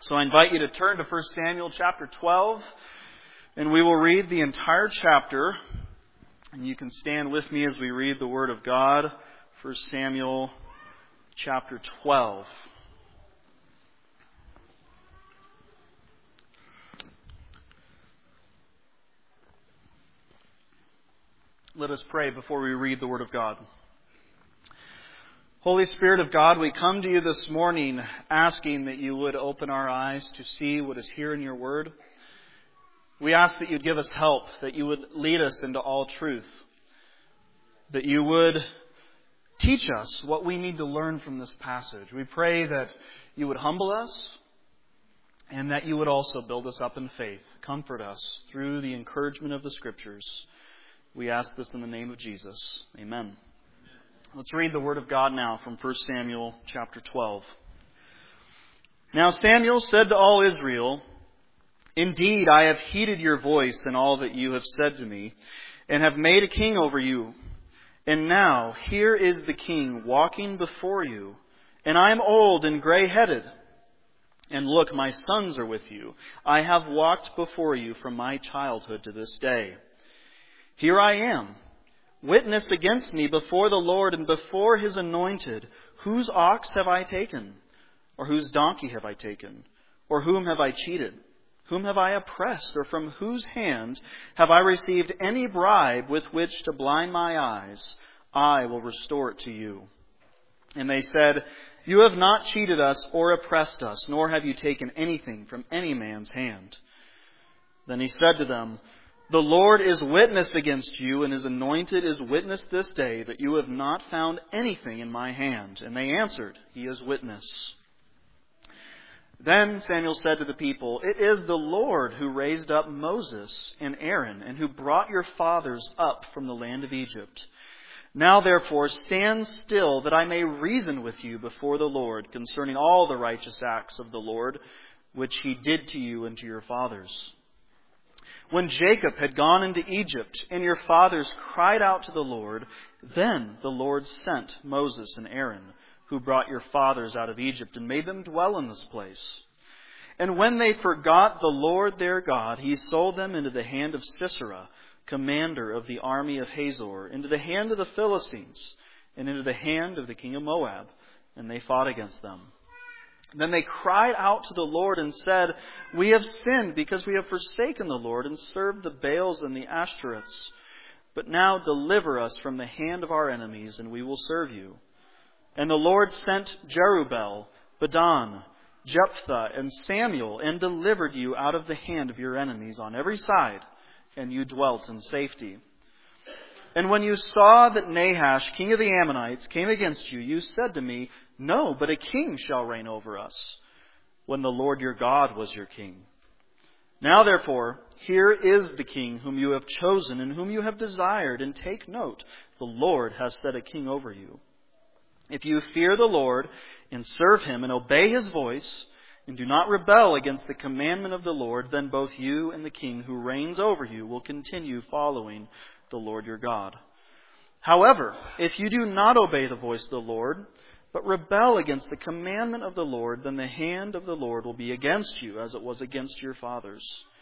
So I invite you to turn to 1 Samuel chapter 12, and we will read the entire chapter. And you can stand with me as we read the Word of God, 1 Samuel chapter 12. Let us pray before we read the Word of God. Holy Spirit of God, we come to you this morning asking that you would open our eyes to see what is here in your Word. We ask that you'd give us help, that you would lead us into all truth, that you would teach us what we need to learn from this passage. We pray that you would humble us and that you would also build us up in faith, comfort us through the encouragement of the Scriptures. We ask this in the name of Jesus. Amen. Let's read the Word of God now from 1 Samuel chapter 12. Now Samuel said to all Israel, "Indeed, I have heeded your voice in all that you have said to me, and have made a king over you. And now here is the king walking before you, and I am old and gray-headed. And look, my sons are with you. I have walked before you from my childhood to this day. Here I am. Witness against me before the Lord and before His anointed. Whose ox have I taken? Or whose donkey have I taken? Or whom have I cheated? Whom have I oppressed? Or from whose hand have I received any bribe with which to blind my eyes? I will restore it to you." And they said, "You have not cheated us or oppressed us, nor have you taken anything from any man's hand." Then he said to them, "The Lord is witness against you, and His anointed is witness this day, that you have not found anything in my hand." And they answered, "He is witness." Then Samuel said to the people, "It is the Lord who raised up Moses and Aaron, and who brought your fathers up from the land of Egypt. Now therefore stand still, that I may reason with you before the Lord concerning all the righteous acts of the Lord, which He did to you and to your fathers. When Jacob had gone into Egypt, and your fathers cried out to the Lord, then the Lord sent Moses and Aaron, who brought your fathers out of Egypt, and made them dwell in this place. And when they forgot the Lord their God, He sold them into the hand of Sisera, commander of the army of Hazor, into the hand of the Philistines, and into the hand of the king of Moab, and they fought against them. Then they cried out to the Lord and said, 'We have sinned because we have forsaken the Lord and served the Baals and the Ashtoreths. But now deliver us from the hand of our enemies, and we will serve you.' And the Lord sent Jerubbaal, Bedan, Jephthah, and Samuel, and delivered you out of the hand of your enemies on every side, and you dwelt in safety. And when you saw that Nahash, king of the Ammonites, came against you, you said to me, 'No, but a king shall reign over us,' when the Lord your God was your king. Now therefore, here is the king whom you have chosen and whom you have desired, and take note, the Lord has set a king over you. If you fear the Lord and serve Him and obey His voice, and do not rebel against the commandment of the Lord, then both you and the king who reigns over you will continue following the Lord your God. However, if you do not obey the voice of the Lord, but rebel against the commandment of the Lord, then the hand of the Lord will be against you, as it was against your fathers.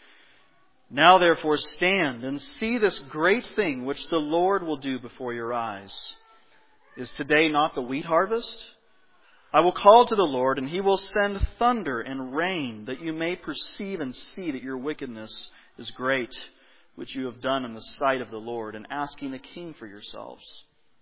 Now therefore stand and see this great thing which the Lord will do before your eyes. Is today not the wheat harvest? I will call to the Lord, and He will send thunder and rain, that you may perceive and see that your wickedness is great, which you have done in the sight of the Lord, and asking a king for yourselves."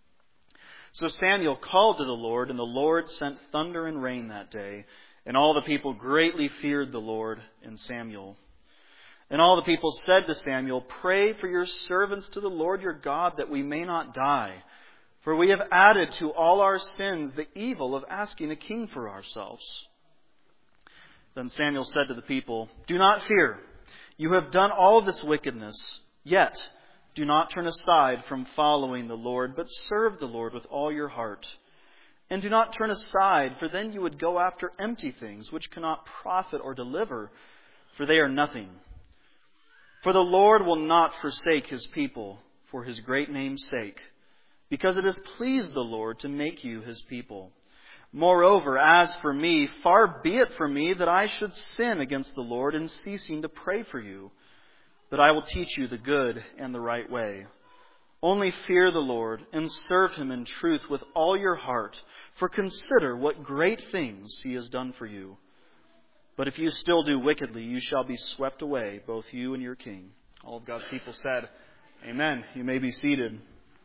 So Samuel called to the Lord, and the Lord sent thunder and rain that day, and all the people greatly feared the Lord and Samuel. And all the people said to Samuel, "Pray for your servants to the Lord your God, that we may not die. For we have added to all our sins the evil of asking a king for ourselves." Then Samuel said to the people, "Do not fear. You have done all this wickedness, yet do not turn aside from following the Lord, but serve the Lord with all your heart. And do not turn aside, for then you would go after empty things, which cannot profit or deliver, for they are nothing. For the Lord will not forsake His people for His great name's sake, because it has pleased the Lord to make you His people. Moreover, as for me, far be it from me that I should sin against the Lord in ceasing to pray for you, but I will teach you the good and the right way. Only fear the Lord and serve Him in truth with all your heart, for consider what great things He has done for you. But if you still do wickedly, you shall be swept away, both you and your king." All of God's people said, Amen. You may be seated.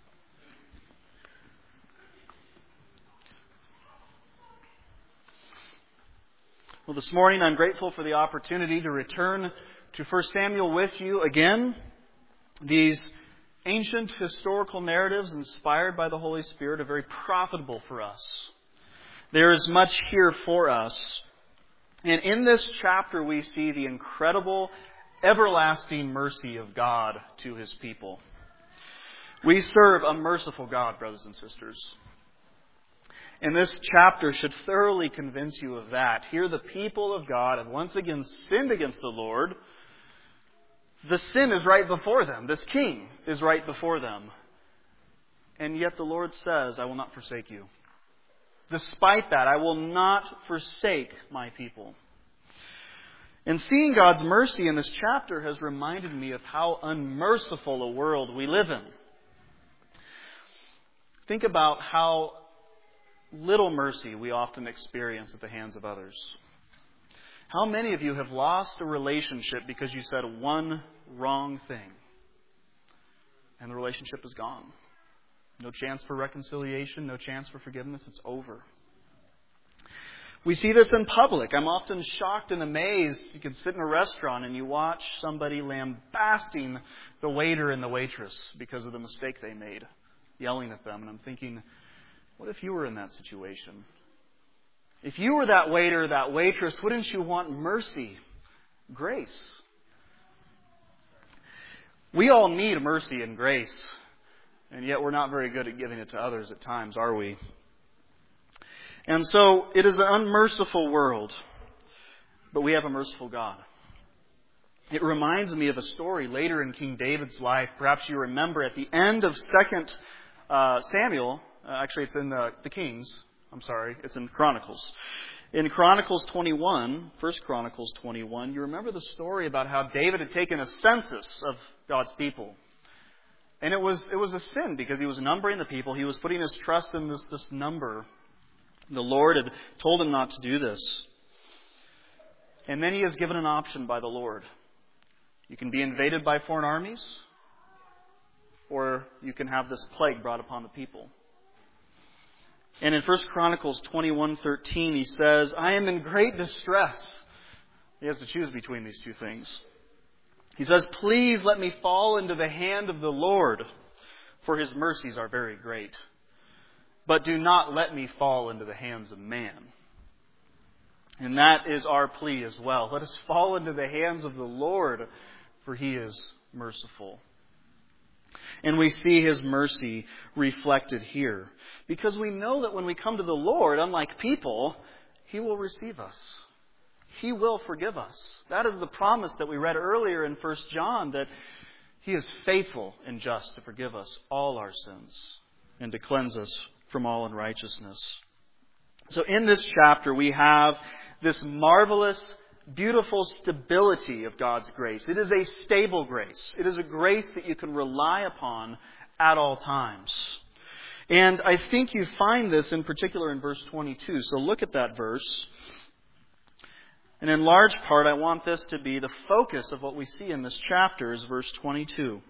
Well, this morning I'm grateful for the opportunity to return to 1 Samuel with you again. These ancient historical narratives inspired by the Holy Spirit are very profitable for us. There is much here for us. And in this chapter we see the incredible, everlasting mercy of God to His people. We serve a merciful God, brothers and sisters. And this chapter should thoroughly convince you of that. Here the people of God have once again sinned against the Lord. The sin is right before them. This king is right before them. And yet the Lord says, "I will not forsake you." Despite that, I will not forsake my people. And seeing God's mercy in this chapter has reminded me of how unmerciful a world we live in. Think about how little mercy we often experience at the hands of others. How many of you have lost a relationship because you said one wrong thing and the relationship is gone? No chance for reconciliation, no chance for forgiveness, it's over. We see this in public. I'm often shocked and amazed. You can sit in a restaurant and you watch somebody lambasting the waiter and the waitress because of the mistake they made, yelling at them. And I'm thinking, what if you were in that situation? If you were that waiter, that waitress, wouldn't you want mercy, grace? We all need mercy and grace, and yet we're not very good at giving it to others at times, are we? And so it is an unmerciful world, but we have a merciful God. It reminds me of a story later in King David's life. Perhaps you remember at the end of 2 Samuel. Actually, it's in the Kings. It's in Chronicles. In Chronicles 21, 1 Chronicles 21, you remember the story about how David had taken a census of God's people. And it was a sin because he was numbering the people. He was putting his trust in this number. The Lord had told him not to do this. And then he is given an option by the Lord. You can be invaded by foreign armies, or you can have this plague brought upon the people. And in 1 Chronicles 21:13, he says, "I am in great distress." He has to choose between these two things. He says, "Please let me fall into the hand of the Lord, for His mercies are very great. But do not let me fall into the hands of man." And that is our plea as well. Let us fall into the hands of the Lord, for He is merciful. And we see His mercy reflected here. Because we know that when we come to the Lord, unlike people, He will receive us. He will forgive us. That is the promise that we read earlier in 1 John, that He is faithful and just to forgive us all our sins and to cleanse us from all unrighteousness. So in this chapter, we have this marvelous, beautiful stability of God's grace. It is a stable grace. It is a grace that you can rely upon at all times. And I think you find this in particular in verse 22. So look at that verse. And in large part, I want this to be the focus of what we see in this chapter, is verse 22.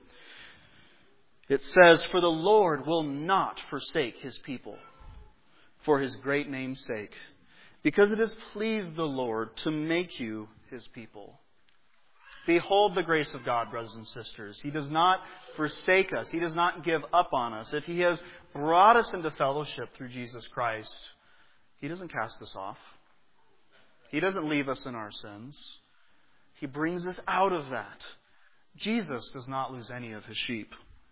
It says, "For the Lord will not forsake His people for His great name's sake, because it has pleased the Lord to make you His people." Behold the grace of God, brothers and sisters. He does not forsake us. He does not give up on us. If He has brought us into fellowship through Jesus Christ, He doesn't cast us off. He doesn't leave us in our sins. He brings us out of that. Jesus does not lose any of His sheep.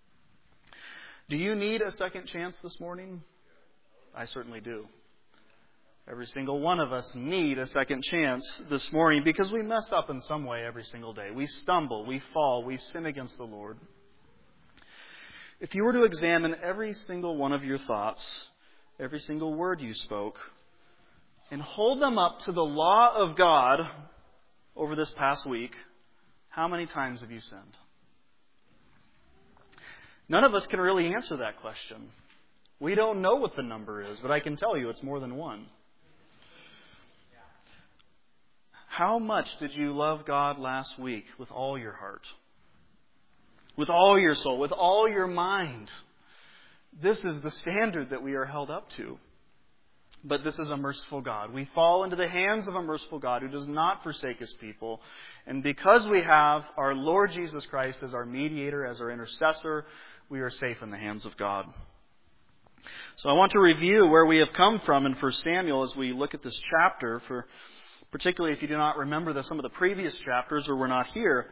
Do you need a second chance this morning? I certainly do. Every single one of us need a second chance this morning because we mess up in some way every single day. We stumble, we fall, we sin against the Lord. If you were to examine every single one of your thoughts, every single word you spoke, and hold them up to the law of God over this past week, how many times have you sinned? None of us can really answer that question. We don't know what the number is, but I can tell you it's more than one. How much did you love God last week with all your heart? With all your soul, with all your mind? This is the standard that we are held up to. But this is a merciful God. We fall into the hands of a merciful God who does not forsake His people. And because we have our Lord Jesus Christ as our mediator, as our intercessor, we are safe in the hands of God. So I want to review where we have come from in 1 Samuel as we look at this chapter, particularly if you do not remember some of the previous chapters or were not here.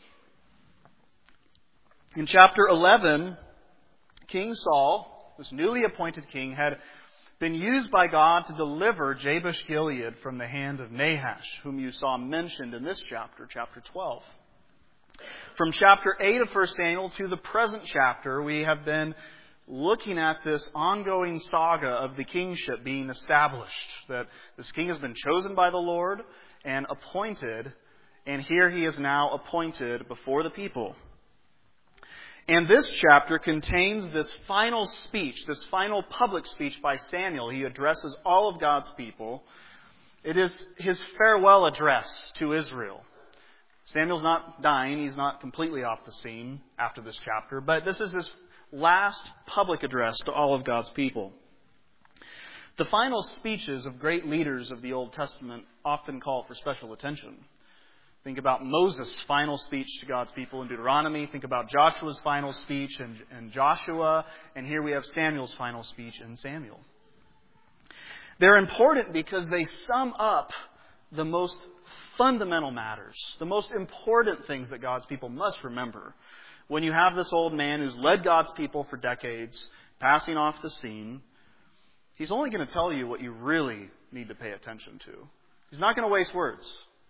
In chapter 11, King Saul, this newly appointed king, had been used by God to deliver Jabesh-Gilead from the hand of Nahash, whom you saw mentioned in this chapter, chapter 12. From chapter 8 of 1 Samuel to the present chapter, we have been looking at this ongoing saga of the kingship being established, that this king has been chosen by the Lord and appointed, and here he is now appointed before the people. And this chapter contains this final speech, this final public speech by Samuel. He addresses all of God's people. It is his farewell address to Israel. Samuel's not dying. He's not completely off the scene after this chapter. But this is his last public address to all of God's people. The final speeches of great leaders of the Old Testament often call for special attention. Think about Moses' final speech to God's people in Deuteronomy. Think about Joshua's final speech in Joshua. And here we have Samuel's final speech in Samuel. They're important because they sum up the most fundamental matters, the most important things that God's people must remember. When you have this old man who's led God's people for decades, passing off the scene, he's only going to tell you what you really need to pay attention to. He's not going to waste words.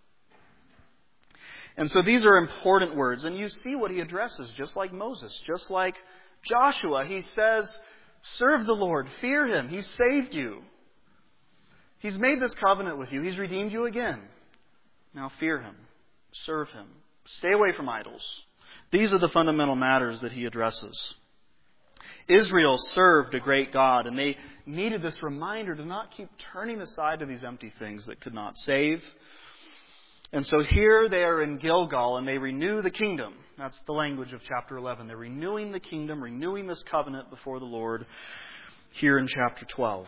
And so these are important words. And you see what he addresses, just like Moses, just like Joshua. He says, serve the Lord, fear Him. He's saved you. He's made this covenant with you. He's redeemed you again. Now fear Him, serve Him, stay away from idols. These are the fundamental matters that he addresses. Israel served a great God, and they needed this reminder to not keep turning aside to these empty things that could not save. And so here they are in Gilgal, and they renew the kingdom. That's the language of chapter 11. They're renewing the kingdom, renewing this covenant before the Lord here in chapter 12.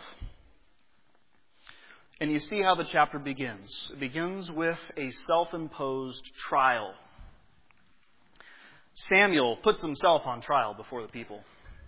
And you see how the chapter begins. It begins with a self-imposed trial. Samuel puts himself on trial before the people.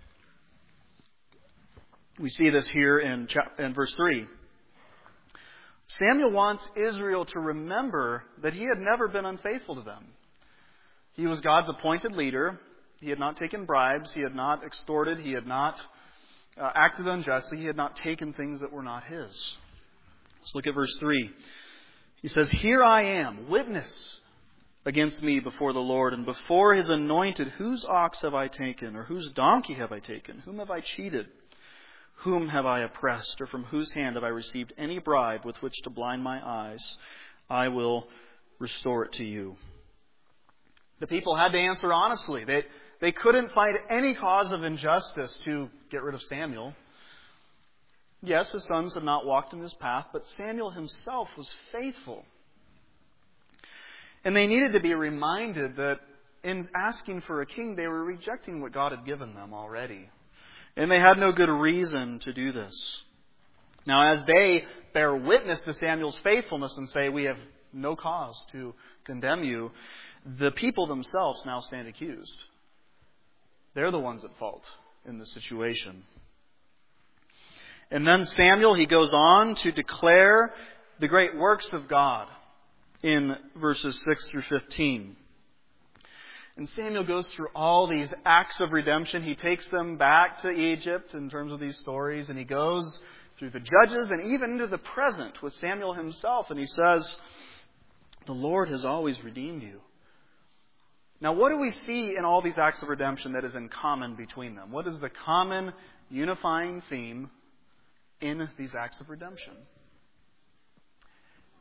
We see this here in verse 3. Samuel wants Israel to remember that he had never been unfaithful to them. He was God's appointed leader. He had not taken bribes. He had not extorted. He had not acted unjustly. He had not taken things that were not his. Let's look at verse 3. He says, "Here I am, witness against me before the Lord, and before His anointed, whose ox have I taken, or whose donkey have I taken? Whom have I cheated? Whom have I oppressed, or from whose hand have I received any bribe with which to blind my eyes? I will restore it to you." The people had to answer honestly. They couldn't find any cause of injustice to get rid of Samuel. Yes, his sons had not walked in his path, but Samuel himself was faithful. And they needed to be reminded that in asking for a king, they were rejecting what God had given them already. And they had no good reason to do this. Now, as they bear witness to Samuel's faithfulness and say, "We have no cause to condemn you," the people themselves now stand accused. They're the ones at fault in this situation. And then Samuel, he goes on to declare the great works of God in verses 6 through 15. And Samuel goes through all these acts of redemption. He takes them back to Egypt in terms of these stories, and he goes through the judges and even into the present with Samuel himself. And he says, "The Lord has always redeemed you." Now, what do we see in all these acts of redemption that is in common between them? What is the common unifying theme in these acts of redemption?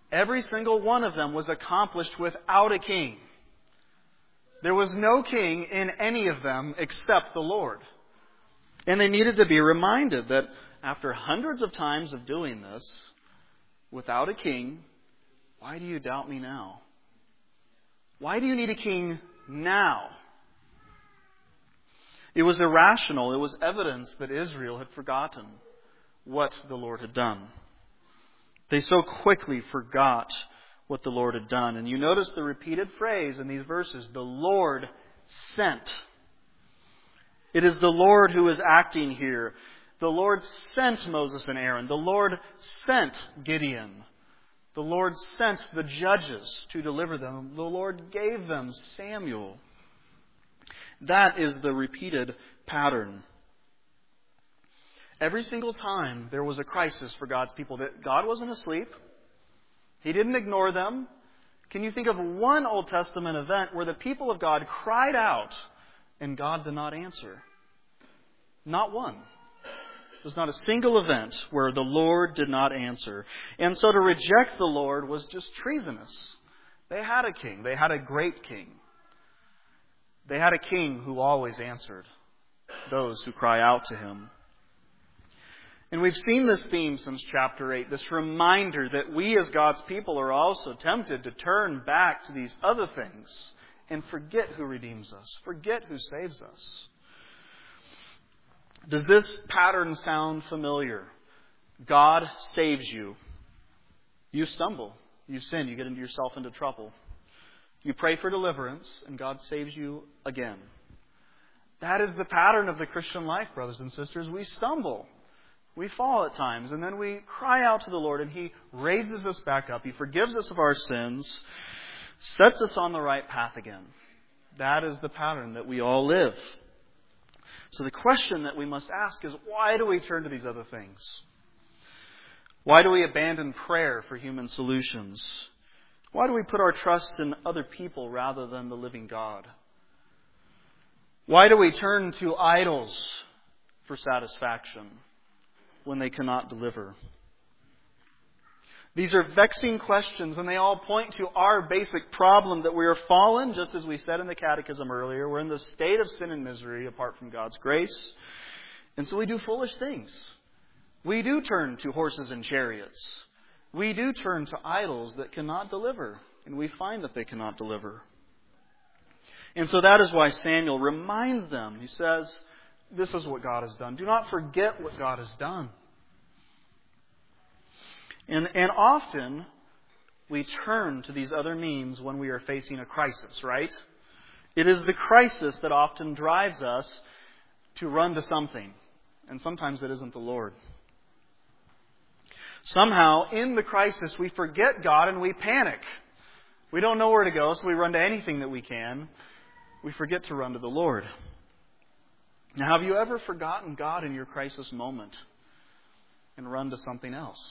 Every single one of them was accomplished without a king. There was no king in any of them except the Lord. And they needed to be reminded that after hundreds of times of doing this, without a king, why do you doubt me now? Why do you need a king now? It was irrational. It was evidence that Israel had forgotten what the Lord had done. They so quickly forgot what the Lord had done. And you notice the repeated phrase in these verses, the Lord sent. It is the Lord who is acting here. The Lord sent Moses and Aaron. The Lord sent Gideon. The Lord sent the judges to deliver them. The Lord gave them Samuel. That is the repeated pattern. Every single time there was a crisis for God's people, that God wasn't asleep. He didn't ignore them. Can you think of one Old Testament event where the people of God cried out and God did not answer? Not one. There's not a single event where the Lord did not answer. And so to reject the Lord was just treasonous. They had a king. They had a great king. They had a king who always answered those who cry out to him. And we've seen this theme since chapter 8, this reminder that we as God's people are also tempted to turn back to these other things and forget who redeems us, forget who saves us. Does this pattern sound familiar? God saves you. You stumble. You sin. You get yourself into trouble. You pray for deliverance, and God saves you again. That is the pattern of the Christian life, brothers and sisters. We stumble. We fall at times, and then we cry out to the Lord, and He raises us back up. He forgives us of our sins, sets us on the right path again. That is the pattern that we all live. So the question that we must ask is, why do we turn to these other things? Why do we abandon prayer for human solutions? Why do we put our trust in other people rather than the living God? Why do we turn to idols for satisfaction when they cannot deliver? These are vexing questions, and they all point to our basic problem that we are fallen, just as we said in the catechism earlier. We're in the state of sin and misery apart from God's grace. And so we do foolish things. We do turn to horses and chariots. We do turn to idols that cannot deliver, and we find that they cannot deliver. And so that is why Samuel reminds them. He says, this is what God has done. Do not forget what God has done. And often we turn to these other means when we are facing a crisis, right? It is the crisis that often drives us to run to something. And sometimes it isn't the Lord. Somehow, in the crisis, we forget God and we panic. We don't know where to go, so we run to anything that we can. We forget to run to the Lord. Now, have you ever forgotten God in your crisis moment and run to something else?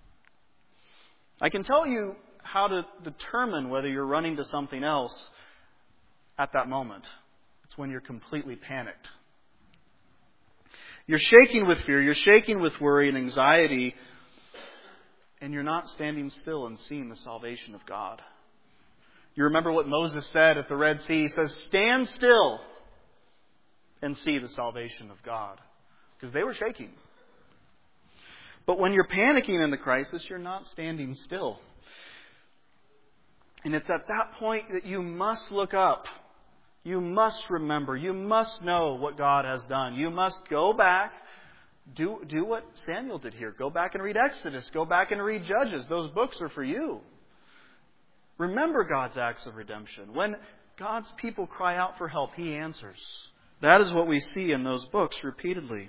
I can tell you how to determine whether you're running to something else at that moment. It's when you're completely panicked. You're shaking with fear, you're shaking with worry and anxiety, and you're not standing still and seeing the salvation of God. You remember what Moses said at the Red Sea. He says, stand still and see the salvation of God. Because they were shaking. But when you're panicking in the crisis, you're not standing still. And it's at that point that you must look up. You must remember. You must know what God has done. You must go back. Do what Samuel did here. Go back and read Exodus. Go back and read Judges. Those books are for you. Remember God's acts of redemption. When God's people cry out for help, He answers. That is what we see in those books repeatedly.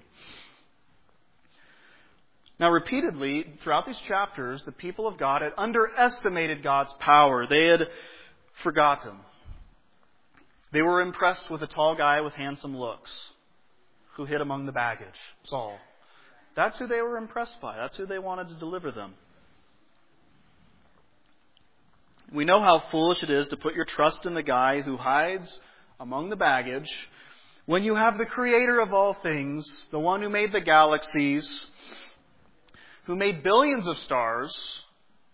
Now, repeatedly, throughout these chapters, the people of God had underestimated God's power. They had forgotten. They were impressed with a tall guy with handsome looks who hid among the baggage, Saul. That's who they were impressed by. That's who they wanted to deliver them. We know how foolish it is to put your trust in the guy who hides among the baggage when you have the Creator of all things, the one who made the galaxies, who made billions of stars,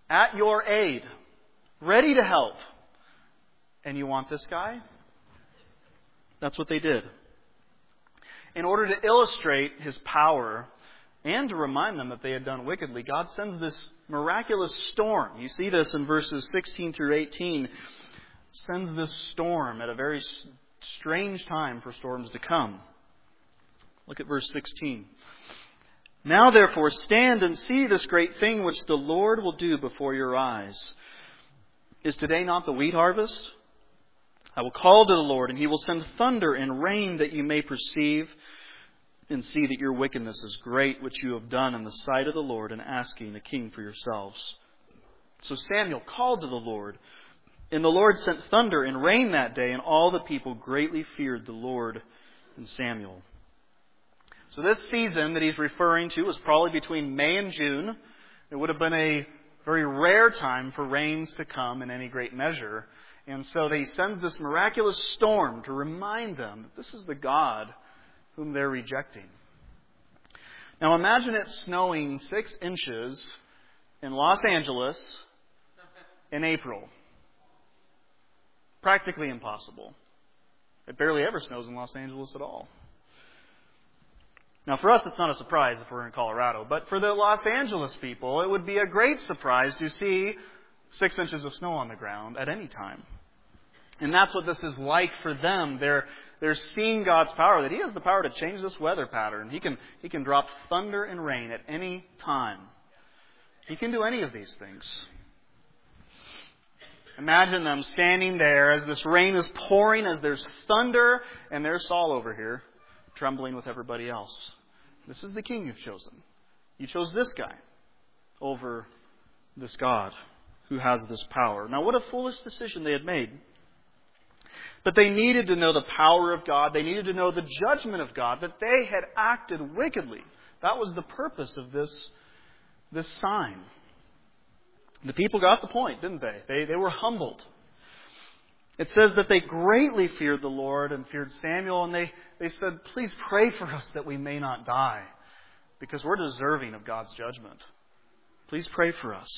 at your aid, ready to help. And you want this guy? That's what they did. In order to illustrate His power and to remind them that they had done wickedly, God sends this miraculous storm. You see this in verses 16 through 18. Sends this storm at a very strange time for storms to come. Look at verse 16. Now therefore stand and see this great thing which the Lord will do before your eyes. Is today not the wheat harvest? I will call to the Lord, and He will send thunder and rain, that you may perceive and see that your wickedness is great, which you have done in the sight of the Lord, in asking a king for yourselves. So Samuel called to the Lord, and the Lord sent thunder and rain that day, and all the people greatly feared the Lord and Samuel. So this season that he's referring to was probably between May and June. It would have been a very rare time for rains to come in any great measure. And so He sends this miraculous storm to remind them that this is the God whom they're rejecting. Now imagine it snowing 6 inches in Los Angeles in April. Practically impossible. It barely ever snows in Los Angeles at all. Now for us it's not a surprise if we're in Colorado, but for the Los Angeles people it would be a great surprise to see 6 inches of snow on the ground at any time. And that's what this is like for them. They're seeing God's power, that He has the power to change this weather pattern. He can drop thunder and rain at any time. He can do any of these things. Imagine them standing there as this rain is pouring, as there's thunder, and there's Saul over here, trembling with everybody else. This is the king you've chosen. You chose this guy over this God who has this power. Now, what a foolish decision they had made. But they needed to know the power of God. They needed to know the judgment of God, that they had acted wickedly. That was the purpose of this sign. The people got the point, didn't they? They were humbled. It says that they greatly feared the Lord and feared Samuel, and they said, please pray for us that we may not die, because we're deserving of God's judgment. Please pray for us.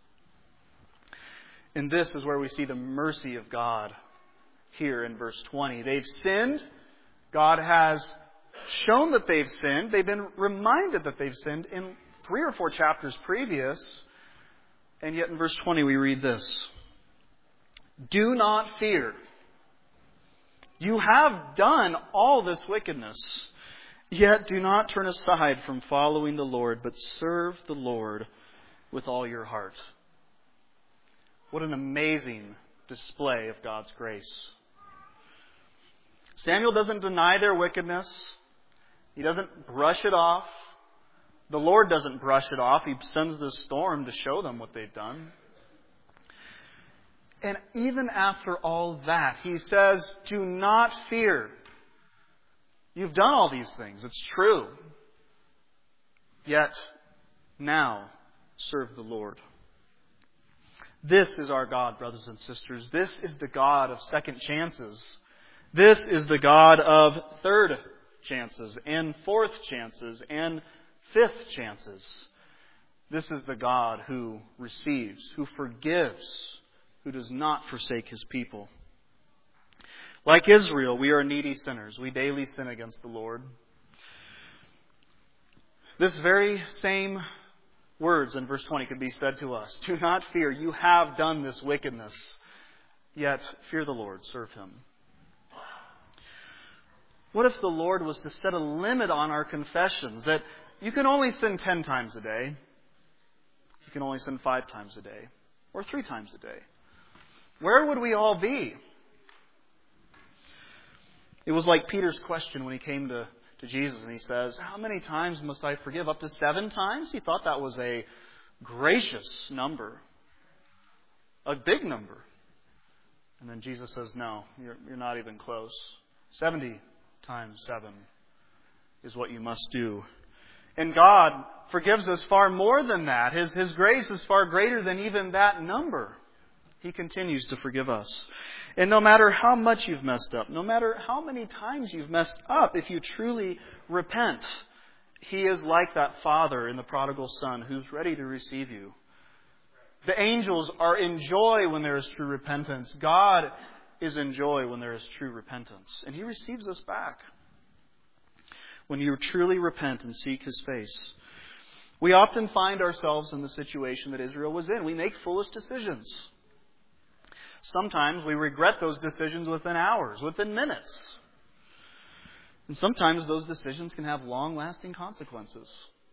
And this is where we see the mercy of God here in verse 20. They've sinned. God has shown that they've sinned. They've been reminded that they've sinned in 3 or 4 chapters previous. And yet in verse 20 we read this. Do not fear. You have done all this wickedness. Yet do not turn aside from following the Lord, but serve the Lord with all your heart. What an amazing display of God's grace. Samuel doesn't deny their wickedness. He doesn't brush it off. The Lord doesn't brush it off. He sends this storm to show them what they've done. And even after all that, He says, do not fear. You've done all these things. It's true. Yet, now, serve the Lord. This is our God, brothers and sisters. This is the God of second chances. This is the God of third chances and fourth chances and fifth chances. This is the God who receives, who forgives, who does not forsake His people. Like Israel, we are needy sinners. We daily sin against the Lord. This very same words in verse 20 could be said to us. Do not fear. You have done this wickedness. Yet fear the Lord. Serve Him. What if the Lord was to set a limit on our confessions? That you can only sin 10 times a day. You can only sin 5 times a day. Or 3 times a day. Where would we all be? It was like Peter's question when he came to Jesus and he says, how many times must I forgive? Up to 7 times? He thought that was a gracious number. A big number. And then Jesus says, no, you're not even close. 70 times 7 is what you must do. And God forgives us far more than that. His grace is far greater than even that number. He continues to forgive us. And no matter how much you've messed up, no matter how many times you've messed up, if you truly repent, He is like that father in the prodigal son who's ready to receive you. The angels are in joy when there is true repentance. God is in joy when there is true repentance. And He receives us back when you truly repent and seek His face. We often find ourselves in the situation that Israel was in. We make foolish decisions. Sometimes we regret those decisions within hours, within minutes. And sometimes those decisions can have long-lasting consequences.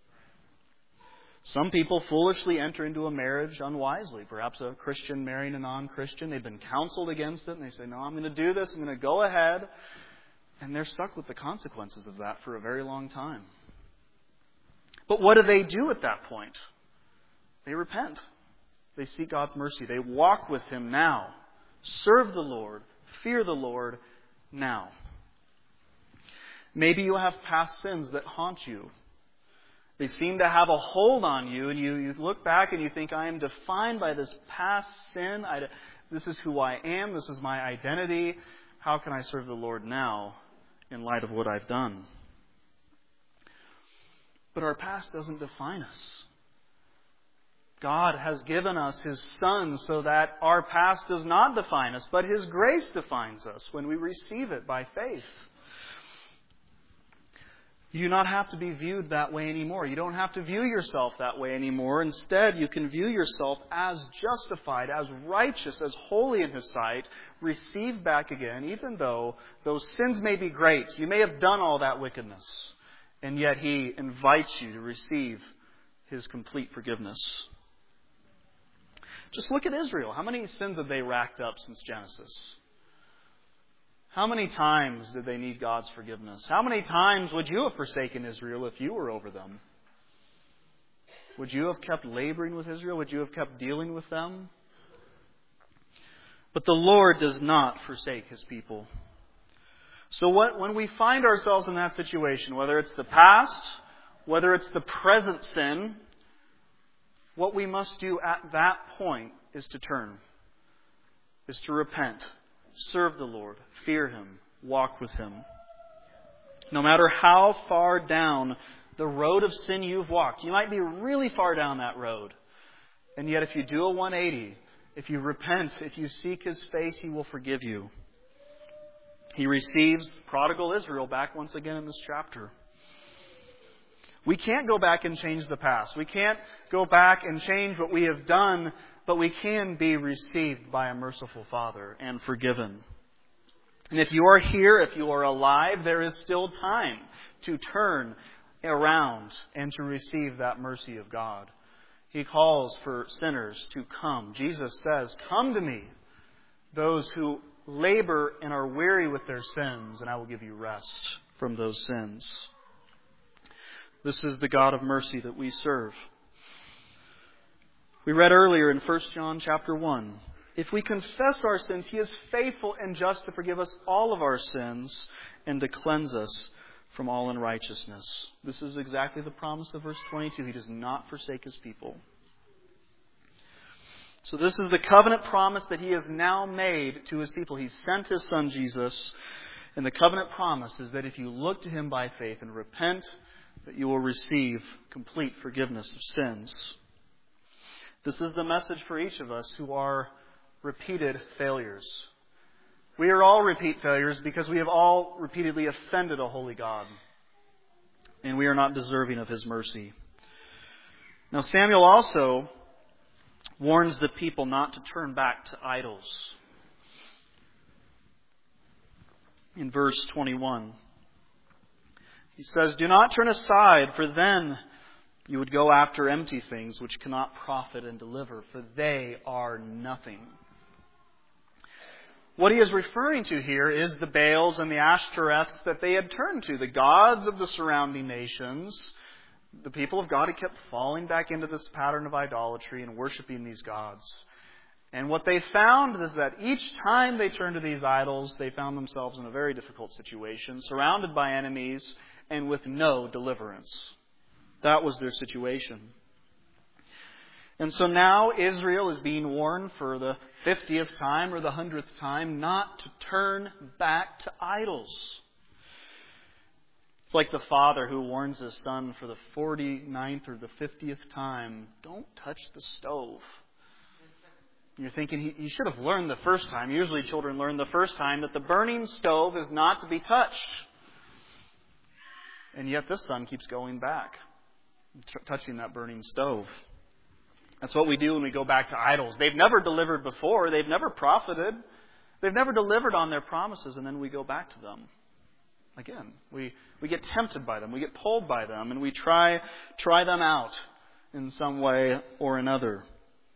Some people foolishly enter into a marriage unwisely. Perhaps a Christian marrying a non-Christian. They've been counseled against it and they say, no, I'm going to do this. I'm going to go ahead. And they're stuck with the consequences of that for a very long time. But what do they do at that point? They repent. They seek God's mercy. They walk with Him now. Serve the Lord. Fear the Lord now. Maybe you have past sins that haunt you. They seem to have a hold on you, and you look back and you think, I am defined by this past sin. This is who I am. This is my identity. How can I serve the Lord now in light of what I've done? But our past doesn't define us. God has given us His Son so that our past does not define us, but His grace defines us when we receive it by faith. You do not have to be viewed that way anymore. You don't have to view yourself that way anymore. Instead, you can view yourself as justified, as righteous, as holy in His sight, received back again, even though those sins may be great. You may have done all that wickedness, and yet He invites you to receive His complete forgiveness. Just look at Israel. How many sins have they racked up since Genesis? How many times did they need God's forgiveness? How many times would you have forsaken Israel if you were over them? Would you have kept laboring with Israel? Would you have kept dealing with them? But the Lord does not forsake His people. So when we find ourselves in that situation, whether it's the past, whether it's the present sin, what we must do at that point is to turn, is to repent. Serve the Lord, fear Him, walk with Him. No matter how far down the road of sin you've walked, you might be really far down that road. And yet if you do a 180, if you repent, if you seek His face, He will forgive you. He receives prodigal Israel back once again in this chapter. We can't go back and change the past. We can't go back and change what we have done, but we can be received by a merciful Father and forgiven. And if you are here, if you are alive, there is still time to turn around and to receive that mercy of God. He calls for sinners to come. Jesus says, "Come to me, those who labor and are weary with their sins, and I will give you rest from those sins." This is the God of mercy that we serve. We read earlier in 1 John chapter 1, if we confess our sins, He is faithful and just to forgive us all of our sins and to cleanse us from all unrighteousness. This is exactly the promise of verse 22. He does not forsake His people. So this is the covenant promise that He has now made to His people. He sent His Son Jesus, and the covenant promise is that if you look to Him by faith and repent, that you will receive complete forgiveness of sins. This is the message for each of us who are repeated failures. We are all repeat failures because we have all repeatedly offended a holy God. And we are not deserving of His mercy. Now Samuel also warns the people not to turn back to idols. In verse 21, he says, "Do not turn aside, for then you would go after empty things which cannot profit and deliver, for they are nothing." What he is referring to here is the Baals and the Ashtoreths that they had turned to, the gods of the surrounding nations. The people of God had kept falling back into this pattern of idolatry and worshiping these gods. And what they found is that each time they turned to these idols, they found themselves in a very difficult situation, surrounded by enemies and with no deliverance. That was their situation. And so now Israel is being warned for the 50th time or the 100th time not to turn back to idols. It's like the father who warns his son for the 49th or the 50th time, don't touch the stove. You're thinking he should have learned the first time. Usually children learn the first time that the burning stove is not to be touched. And yet this son keeps going back, touching that burning stove. That's what we do when we go back to idols. They've never delivered before. They've never profited. They've never delivered on their promises, and then we go back to them. Again, we get tempted by them. We get pulled by them, and we try them out in some way or another.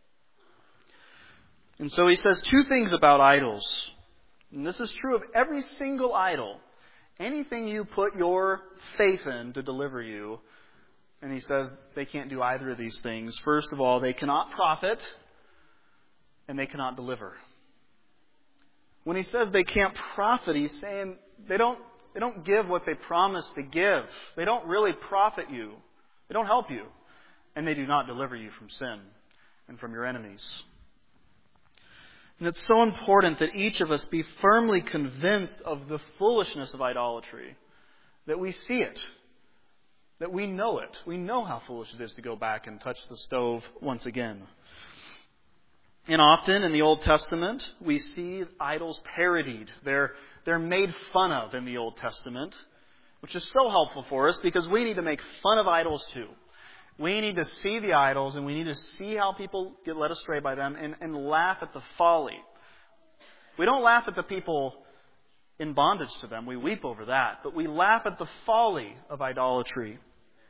And so he says two things about idols. And this is true of every single idol. Anything you put your faith in to deliver you. And he says they can't do either of these things. First of all, they cannot profit and they cannot deliver. When he says they can't profit, he's saying they don't give what they promise to give. They don't really profit you. They don't help you. And they do not deliver you from sin and from your enemies. And it's so important that each of us be firmly convinced of the foolishness of idolatry. That we see it. That we know it. We know how foolish it is to go back and touch the stove once again. And often in the Old Testament, we see idols parodied. They're made fun of in the Old Testament, which is so helpful for us because we need to make fun of idols too. We need to see the idols and we need to see how people get led astray by them and laugh at the folly. We don't laugh at the people in bondage to them. We weep over that. But we laugh at the folly of idolatry.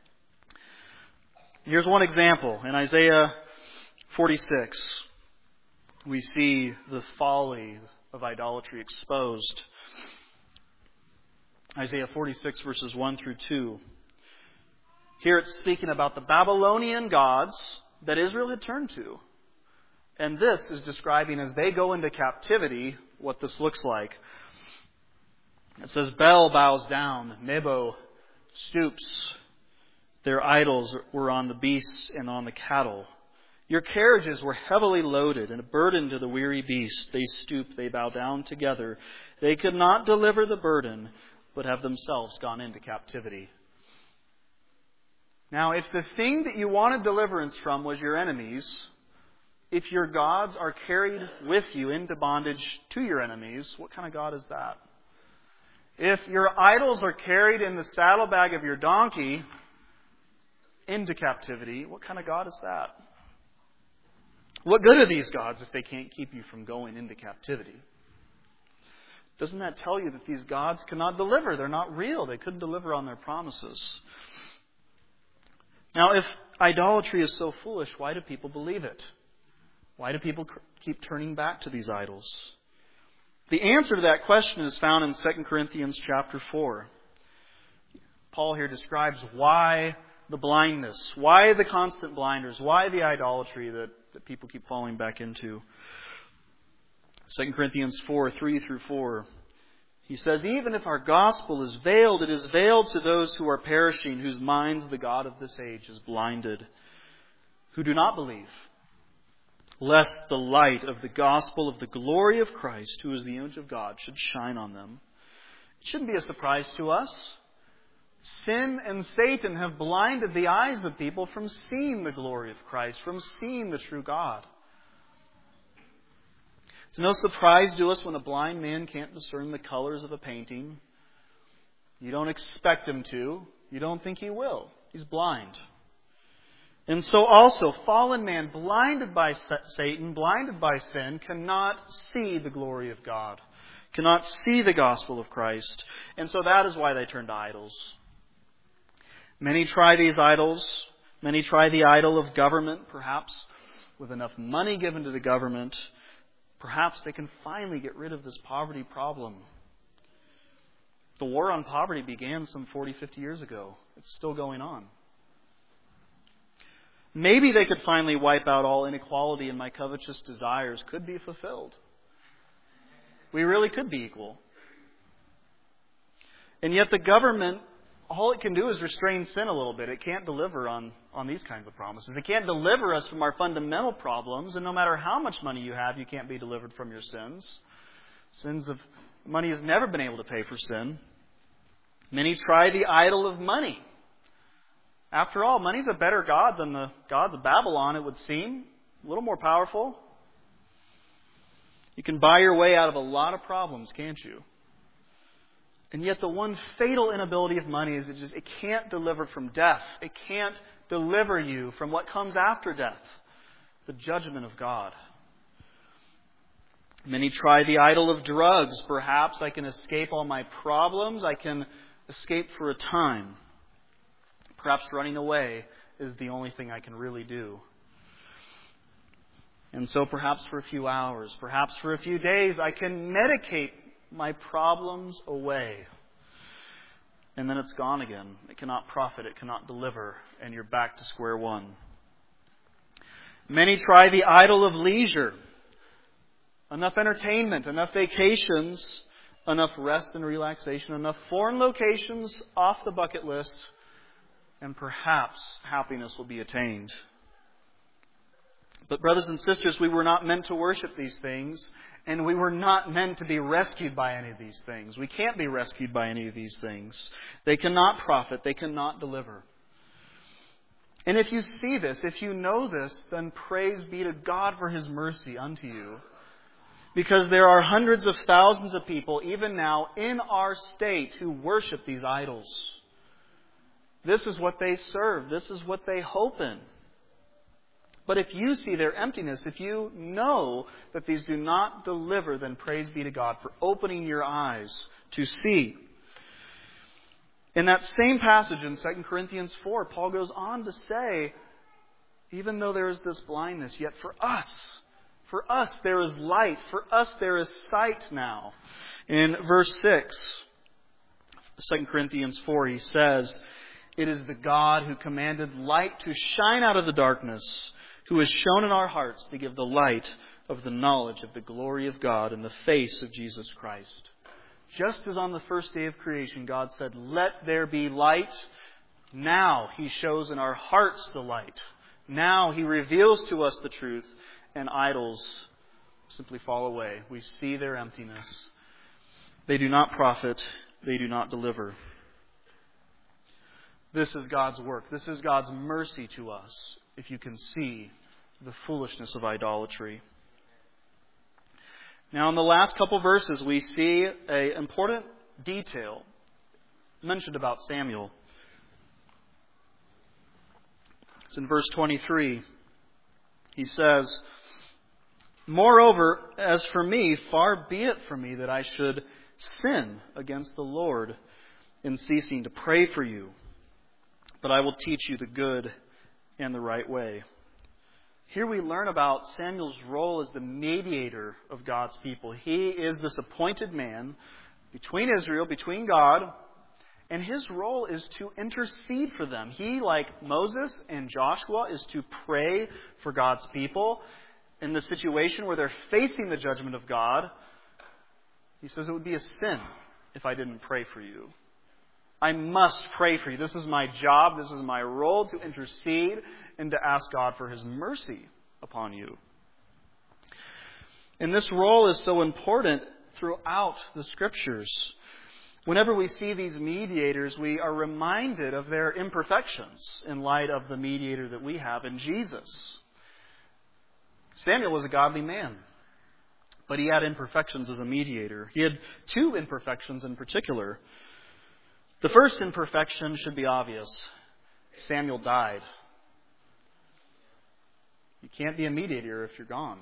Here's one example. In Isaiah 46, we see the folly of idolatry exposed. Isaiah 46 verses 1 through 2. Here it's speaking about the Babylonian gods that Israel had turned to. And this is describing as they go into captivity what this looks like. It says, Bel bows down, Nebo stoops. Their idols were on the beasts and on the cattle. Your carriages were heavily loaded and a burden to the weary beast. They stoop, they bow down together. They could not deliver the burden, but have themselves gone into captivity. Now, if the thing that you wanted deliverance from was your enemies, if your gods are carried with you into bondage to your enemies, what kind of God is that? If your idols are carried in the saddlebag of your donkey into captivity, what kind of God is that? What good are these gods if they can't keep you from going into captivity? Doesn't that tell you that these gods cannot deliver? They're not real. They couldn't deliver on their promises. Now, if idolatry is so foolish, why do people believe it? Why do people keep turning back to these idols? The answer to that question is found in 2 Corinthians chapter 4. Paul here describes why the blindness, why the constant blinders, why the idolatry that people keep falling back into. 2 Corinthians 4, 3 through 4. He says, even if our gospel is veiled, it is veiled to those who are perishing, whose minds the God of this age has blinded, who do not believe, lest the light of the gospel of the glory of Christ, who is the image of God, should shine on them. It shouldn't be a surprise to us. Sin and Satan have blinded the eyes of people from seeing the glory of Christ, from seeing the true God. It's no surprise to us when a blind man can't discern the colors of a painting. You don't expect him to. You don't think he will. He's blind. And so also, fallen man, blinded by Satan, blinded by sin, cannot see the glory of God, cannot see the gospel of Christ. And so that is why they turn to idols. Many try these idols. Many try the idol of government, perhaps with enough money given to the government. Perhaps they can finally get rid of this poverty problem. The war on poverty began some 40, 50 years ago. It's still going on. Maybe they could finally wipe out all inequality and my covetous desires could be fulfilled. We really could be equal. And yet the government, all it can do is restrain sin a little bit. It can't deliver on these kinds of promises. It can't deliver us from our fundamental problems. And no matter how much money you have, you can't be delivered from your sins. Money has never been able to pay for sin. Many try the idol of money. After all, money's a better god than the gods of Babylon, it would seem. A little more powerful. You can buy your way out of a lot of problems, can't you? And yet the one fatal inability of money is it can't deliver from death. It can't deliver you from what comes after death, the judgment of God. Many try the idol of drugs. Perhaps I can escape all my problems. I can escape for a time. Perhaps running away is the only thing I can really do. And so perhaps for a few hours, perhaps for a few days, I can medicate my problems away. And then it's gone again. It cannot profit, it cannot deliver, and you're back to square one. Many try the idol of leisure. Enough entertainment, enough vacations, enough rest and relaxation, enough foreign locations off the bucket list, and perhaps happiness will be attained. But brothers and sisters, we were not meant to worship these things, and we were not meant to be rescued by any of these things. We can't be rescued by any of these things. They cannot profit. They cannot deliver. And if you see this, if you know this, then praise be to God for His mercy unto you. Because there are hundreds of thousands of people, even now, in our state who worship these idols. This is what they serve. This is what they hope in. But if you see their emptiness, if you know that these do not deliver, then praise be to God for opening your eyes to see. In that same passage in 2 Corinthians 4, Paul goes on to say, even though there is this blindness, yet for us there is light. For us there is sight now. In verse 6, 2 Corinthians 4, he says, "It is the God who commanded light to shine out of the darkness, who has shown in our hearts to give the light of the knowledge of the glory of God in the face of Jesus Christ." Just as on the first day of creation, God said, "Let there be light," now He shows in our hearts the light. Now He reveals to us the truth, and idols simply fall away. We see their emptiness. They do not profit. They do not deliver. This is God's work. This is God's mercy to us, if you can see the foolishness of idolatry. Now, in the last couple verses, we see an important detail mentioned about Samuel. It's in verse 23. He says, "Moreover, as for me, far be it from me that I should sin against the Lord in ceasing to pray for you. But I will teach you the good and the right way." Here we learn about Samuel's role as the mediator of God's people. He is this appointed man between Israel, between God, and his role is to intercede for them. He, like Moses and Joshua, is to pray for God's people in the situation where they're facing the judgment of God. He says it would be a sin if I didn't pray for you. I must pray for you. This is my job. This is my role, to intercede and to ask God for His mercy upon you. And this role is so important throughout the Scriptures. Whenever we see these mediators, we are reminded of their imperfections in light of the mediator that we have in Jesus. Samuel was a godly man, but he had imperfections as a mediator. He had two imperfections in particular. The first imperfection should be obvious. Samuel died. You can't be a mediator if you're gone.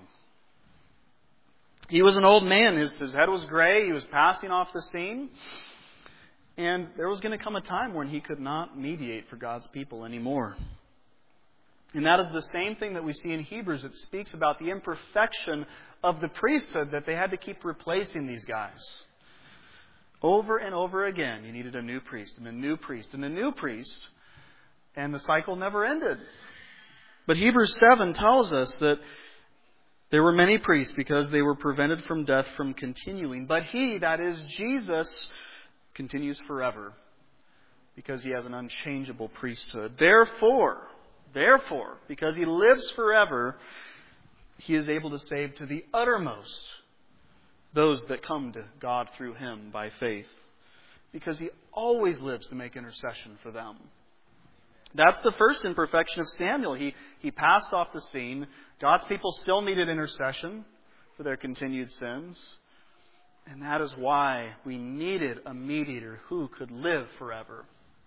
He was an old man. His head was gray. He was passing off the scene. And there was going to come a time when he could not mediate for God's people anymore. And that is the same thing that we see in Hebrews. It speaks about the imperfection of the priesthood, that they had to keep replacing these guys. Over and over again, you needed a new priest and a new priest and a new priest, and the cycle never ended. But Hebrews 7 tells us that there were many priests because they were prevented from death from continuing. But He, that is Jesus, continues forever because He has an unchangeable priesthood. Therefore, because He lives forever, He is able to save to the uttermost those that come to God through Him by faith, because He always lives to make intercession for them. That's the first imperfection of Samuel. He passed off the scene. God's people still needed intercession for their continued sins. And that is why we needed a mediator who could live forever.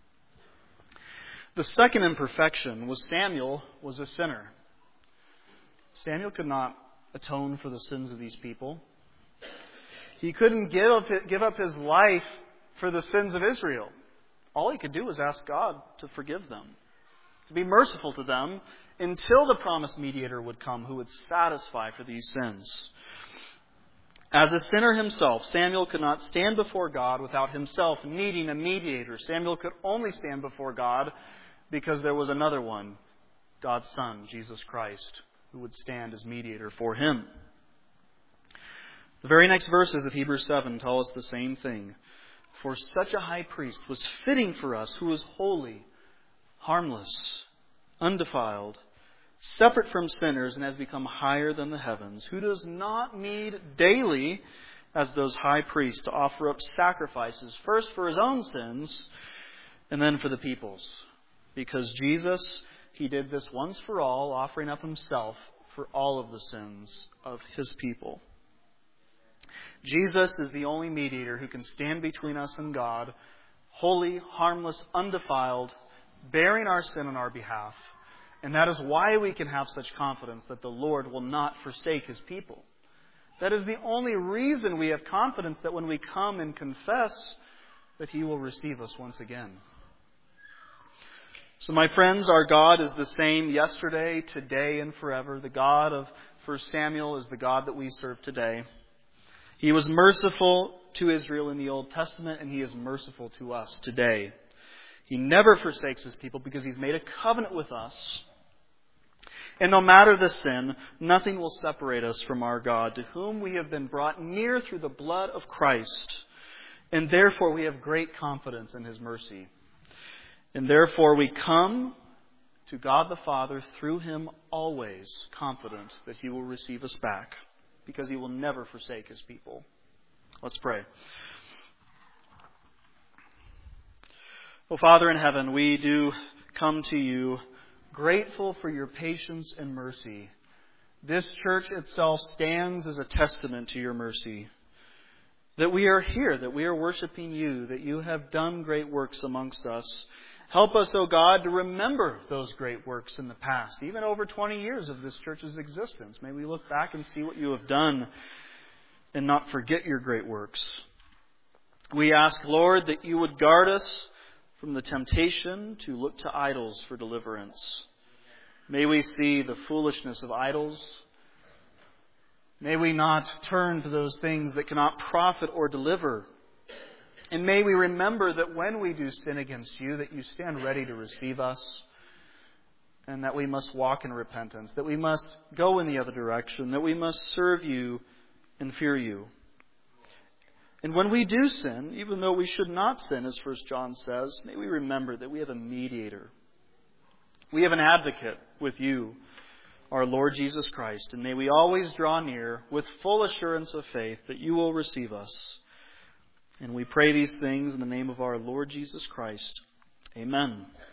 The second imperfection was Samuel was a sinner. Samuel could not atone for the sins of these people. He couldn't give up his life for the sins of Israel. All he could do was ask God to forgive them, to be merciful to them until the promised mediator would come who would satisfy for these sins. As a sinner himself, Samuel could not stand before God without himself needing a mediator. Samuel could only stand before God because there was another one, God's Son, Jesus Christ, who would stand as mediator for him. The very next verses of Hebrews 7 tell us the same thing. For such a high priest was fitting for us, who was holy, harmless, undefiled, separate from sinners, and has become higher than the heavens, who does not need daily, as those high priests, to offer up sacrifices, first for his own sins, and then for the people's. Because Jesus, he did this once for all, offering up himself for all of the sins of his people. Jesus is the only mediator who can stand between us and God, holy, harmless, undefiled, bearing our sin on our behalf. And that is why we can have such confidence that the Lord will not forsake his people. That is the only reason we have confidence that when we come and confess, that he will receive us once again. So my friends, our God is the same yesterday, today, and forever. The God of 1 Samuel is the God that we serve today. He was merciful to Israel in the Old Testament, and he is merciful to us today. He never forsakes his people because he's made a covenant with us. And no matter the sin, nothing will separate us from our God, to whom we have been brought near through the blood of Christ. And therefore we have great confidence in his mercy. And therefore we come to God the Father through him always, confident that he will receive us back, because he will never forsake his people. Let's pray. Oh, Father in heaven, we do come to you grateful for your patience and mercy. This church itself stands as a testament to your mercy. That we are here, that we are worshiping you, that you have done great works amongst us. Help us, O God, to remember those great works in the past, even over 20 years of this church's existence. May we look back and see what you have done and not forget your great works. We ask, Lord, that you would guard us from the temptation to look to idols for deliverance. May we see the foolishness of idols. May we not turn to those things that cannot profit or deliver. And may we remember that when we do sin against you, that you stand ready to receive us, and that we must walk in repentance, that we must go in the other direction, that we must serve you and fear you. And when we do sin, even though we should not sin, as 1 John says, may we remember that we have a mediator. We have an advocate with you, our Lord Jesus Christ. And may we always draw near with full assurance of faith that you will receive us. And we pray these things in the name of our Lord Jesus Christ. Amen.